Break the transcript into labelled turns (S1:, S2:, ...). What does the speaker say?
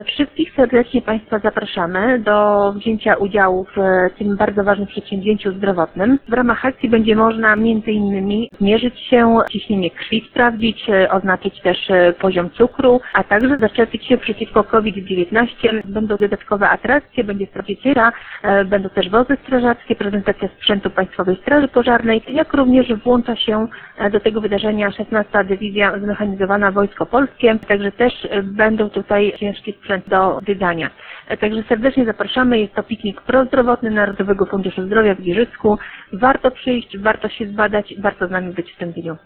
S1: Wszystkich serdecznie Państwa zapraszamy do wzięcia udziału w tym bardzo ważnym przedsięwzięciu zdrowotnym. W ramach akcji będzie można m.in. zmierzyć się, ciśnienie krwi sprawdzić, oznaczyć też poziom cukru, a także zaszczepić się przeciwko COVID-19. Będą dodatkowe atrakcje, będzie stroficiera, będą też wozy strażackie, prezentacja sprzętu Państwowej Straży Pożarnej, jak również włącza się do tego wydarzenia 16. Dywizja Zmechanizowana Wojsko Polskie, także też będą tutaj ciężki sprzęt do wydania. Także serdecznie zapraszamy, jest to piknik prozdrowotny Narodowego Funduszu Zdrowia w Giżycku. Warto przyjść, warto się zbadać, warto z nami być w tym dniu.